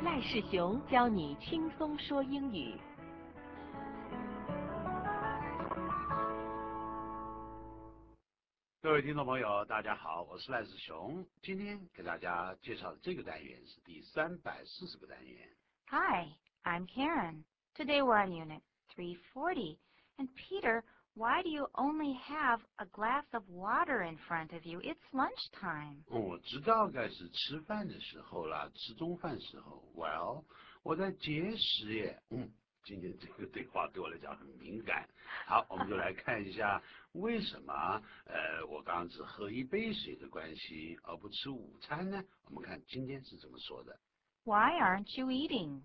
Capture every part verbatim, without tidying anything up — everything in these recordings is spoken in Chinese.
赖世雄教你轻松说英语。 各位听众朋友，大家好，我是赖世雄。今天给大家介绍的这个单元是第三百四十个单元。 Hi, I'm Karen. Today we're on Unit three forty. And Peter, why do you only have a glass of water in front of you? It's lunchtime. 嗯，我知道该是吃饭的时候啦，吃中饭时候。Well， 我在节食耶。嗯，今天这个对话对我来讲很敏感。好，我们就来看一下为什么呃我刚刚只喝一杯水的关系而不吃午餐呢？我们看今天是怎么说的。 Why aren't you eating?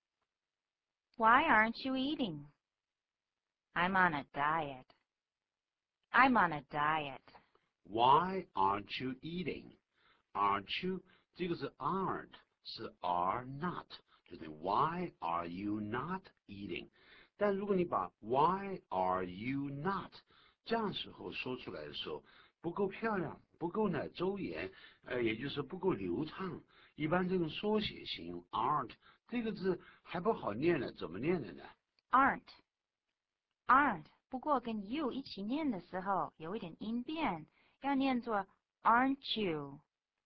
Why aren't you eating? I'm on a diet. I'm on a diet. Why aren't you eating? Aren't you 这个是 aren't 是 are not， 就是 Why are you not eating？ 但如果你把 Why are you not 这样时候说出来的时候，不够漂亮，不够呢周延，呃，也就是不够流畅。一般这种缩写形容 aren't 这个字还不好念呢，怎么念的呢 Aren't. Aren't. 不过跟 you 一起念的时候有一点音变，要念作 aren't you.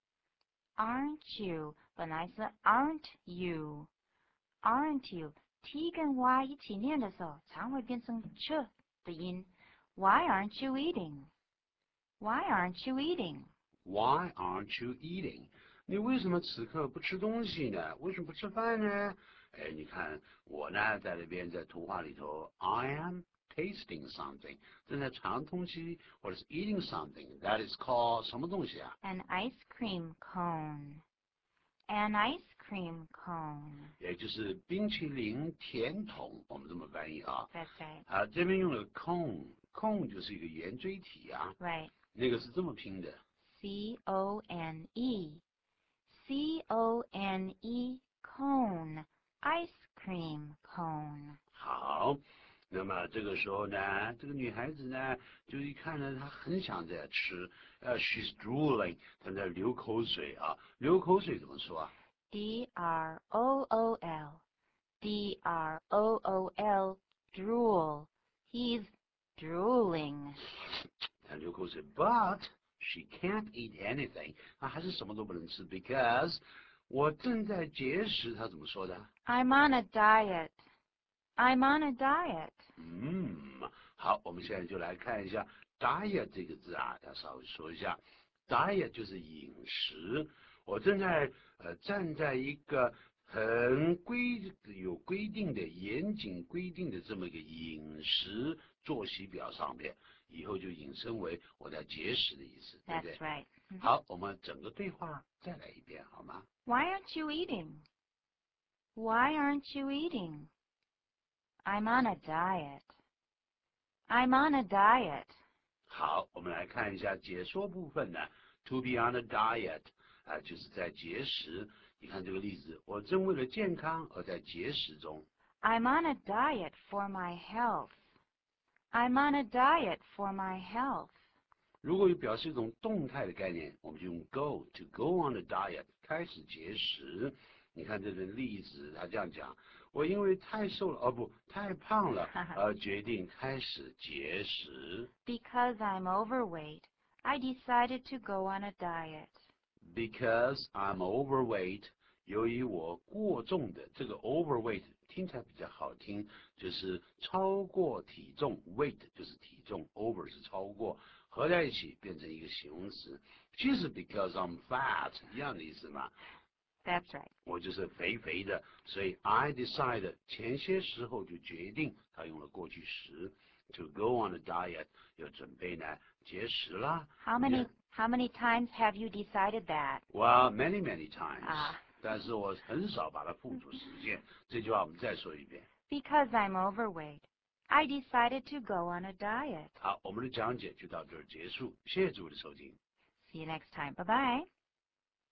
Aren't you 本来是 aren't you. Aren't you. T 跟 Y 一起念的时候常会变成 ch 的音。Why aren't you eating? Why aren't you eating? Why aren't you eating？ 你为什么此刻不吃东西呢？为什么不吃饭呢？哎，你看我呢，在那边在图画里头 ，I am tasting something， 正在尝东西，或者是 eating something。That is called 什么东西啊 An ice cream cone. An ice cream cone. 也就是冰淇淋甜筒，我们这么翻译啊。 That's right. 啊，这边用了 cone，cone 就是一个圆锥体啊。 Right. 那个是这么拼的。 C O N E. C O N E. Cone. Ice cream cone. 好，那么这个时候呢，这个女孩子呢，就一看呢，她很想在吃，呃 ，she's drooling， 她在流口水啊，流口水怎么说啊 D R O O L. D R O O L. Drool. He's drooling. 她流口水 ，but she can't eat anything， 她还是什么都不能吃 ，because 我正在节食，她怎么说的？ I'm on a diet. I'm on a diet. 嗯，好，我们现在就来看一下 diet 这个字啊，要稍微说一下 ，diet 就是饮食。我正在呃站在一个很规有规定的、严谨规定的这么一个饮食作息表上面，以后就引申为我在节食的意思，对不 That's 对？ right. Mhm. 好，我们整个对话再来一遍好吗？ Why aren't you eating? Why aren't you eating? I'm on a diet. I'm on a diet. 好，我们来看一下解说部分呢。To be on a diet 啊、呃，就是在节食。你看这个例子，我正为了健康而在节食中。 I'm on a diet for my health. I'm on a diet for my health. 如果有表示一种动态的概念，我们就用 go to go on a diet 开始节食。你看这个例子，他这样讲：我因为太瘦了，哦不，太胖了，而决定开始节食。 Because I'm overweight, I decided to go on a diet. Because I'm overweight， 由于我过重的，这个 overweight 听起来比较好听，就是超过体重 ，weight 就是体重 ，over 是超过，合在一起变成一个形容词。其实 because I'm fat 一样的意思嘛。 That's right. 我就是肥肥的，所以 I decided 前些时候就决定，他用了过去时 to go on a diet， 要准备呢节食啦。 How many how many times have you decided that? Well, many many times. 啊。 但是我很少把它付诸实践。这句话我们再说一遍。 Because I'm overweight, I decided to go on a diet. 好，我们的讲解就到这儿结束，谢谢诸位的收听。 See you next time. Bye-bye.